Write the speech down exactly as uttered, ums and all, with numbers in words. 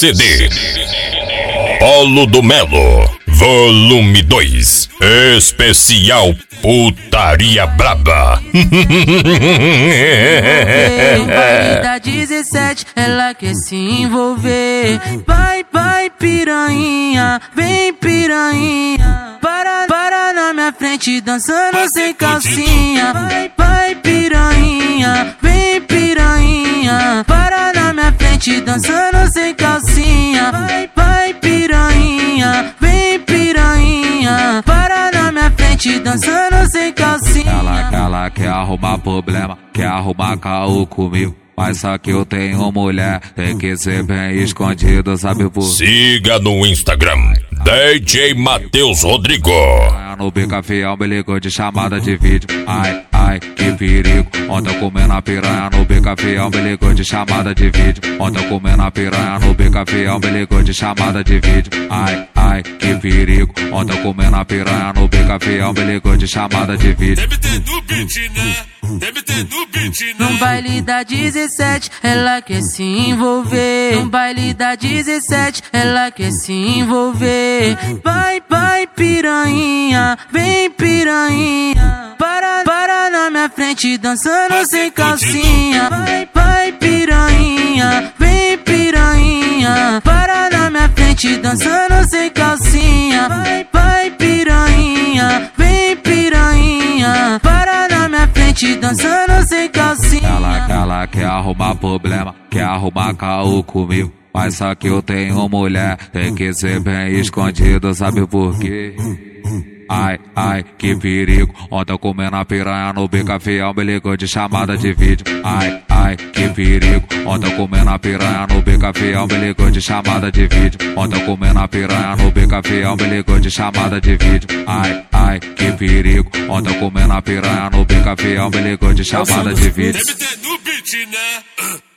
C D Polo do Melo, volume dois, especial Putaria Braba. No baile da dezessete, ela quer se envolver. Vai, vai, piranha, vem piranha. Para, para na minha frente, dançando sem calcinha. Vai, vai, piranha, vem piranha. Para na minha frente, dançando sem calcinha. Vai, vai, piranha, vem piranha. Para na minha frente, dançando sem calcinha. Ela, ela quer arrumar problema, quer arrumar caô comigo. Mas só que eu tenho mulher, tem que ser bem escondido, sabe por quê? Siga no Instagram, D J Matheus Rodrigo. No bica fiel me ligou de chamada de vídeo. Ai, ai, que perigo. Ontem eu comendo a piranha no bica fiel me ligou de chamada de vídeo. Ontem eu comendo a piranha no bica fiel me ligou de chamada de vídeo. Ai, ai, que perigo. Ontem eu comendo a piranha no bica fiel me ligou de chamada de vídeo. Deve ter no beat, né? Deve ter no beat, né? No baile da dezessete, ela quer se envolver. No baile da dezessete, ela quer se envolver. Vai, vai, piranha, vem piranha. Para, para na minha frente, dançando sem calcinha. Vai, vai, piranha, vem piranha. Para na minha frente, dançando sem calcinha. Vai, vai, piranha, vem piranha. Para na minha frente, dançando sem calcinha. Ela, ela quer arrumar problema, quer arrumar caô comigo. Mas só que eu tenho mulher, tem que ser bem escondido, sabe por quê? Ai, ai, que perigo. Ontem eu comendo a piranha no bica fiel me ligou de chamada de vídeo. Ai, ai, que perigo. Ontem eu comendo a piranha no bica fiel me ligou de chamada de vídeo. Ontem eu comendo a piranha no bica fiel me ligou de chamada de vídeo. Ai, ai, que perigo. Ontem eu comendo a piranha no bica fiel me ligou de chamada de vídeo. Deve ter no beat, né?